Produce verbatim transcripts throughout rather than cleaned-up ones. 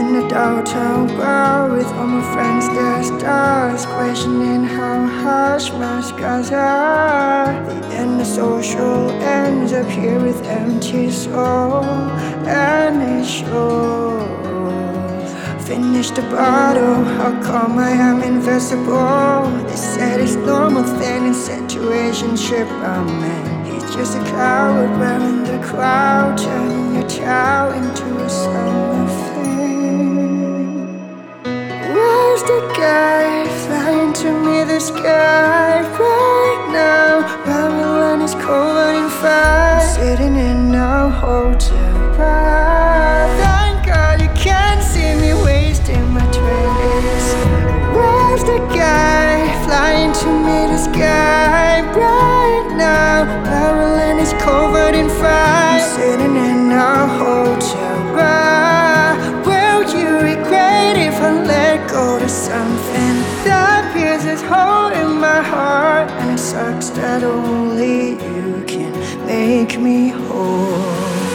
in the downtown bar with all my friends, their stars, questioning how harsh my scars are. The end of social ends up here with empty soul, and it shows. Finish the bottle, how come I am invisible? They said it's normal thing in situationship I'm in. He's just a coward wearing the crowd, turning your child into a summer thing. Where's the guy flying to me the sky right now? Babylon is covered in fire, sitting in a hotel bar. Thank God you can't see me wasting my twenties. Where's the guy flying to me the sky right now? Babylon is covered in fire, sitting in a hotel bar. Will you regret if I let go to something that pierces hole in my heart? And it sucks that only you can make me whole.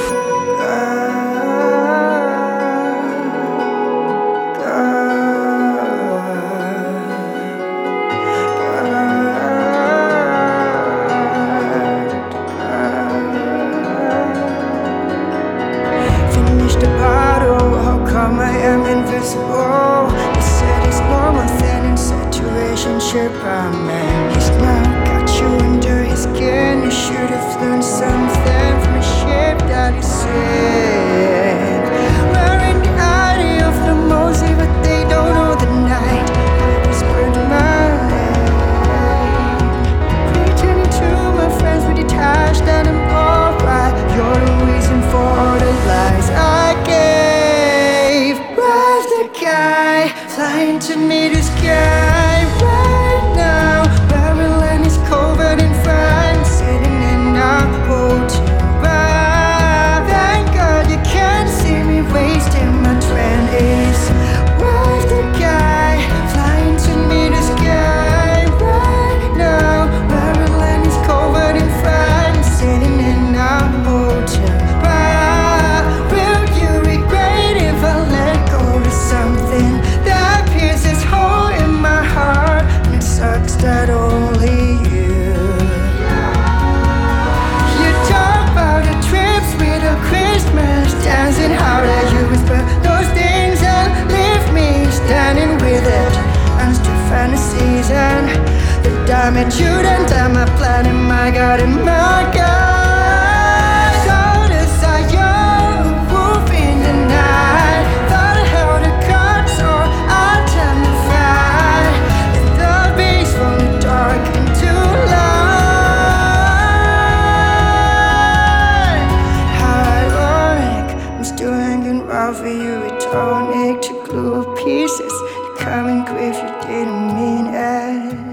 The bottle, how come I am invisible? He said it's normal then in situationship I'm in. He's now got you under his skin. You should have learned something from the ship that he sank. Wearing the eye of the mosey, but they don't know the night I whispered my name, pretending to my friends we're detached and I'm alright. You're the reason for all the lies I gave. Where's the guy flying to me the sky right now? Babylon is covered in fire, sitting in a hotel bar. Thank God you can't see me wasting my twenties. Where's the guy flying to me the sky right now? Babylon is covered in fire, sitting in a hotel bar. Will you regret if I let go to something that pierces hole in my heart? And it sucks that only you. You talk about the trips with a Christmas, dancing how that you whisper those things and leave me standing with it. Unstrue fantasies and the damage you done done my plan and my God and my God. For you, returning to glue pieces. You come and grief, you didn't mean it.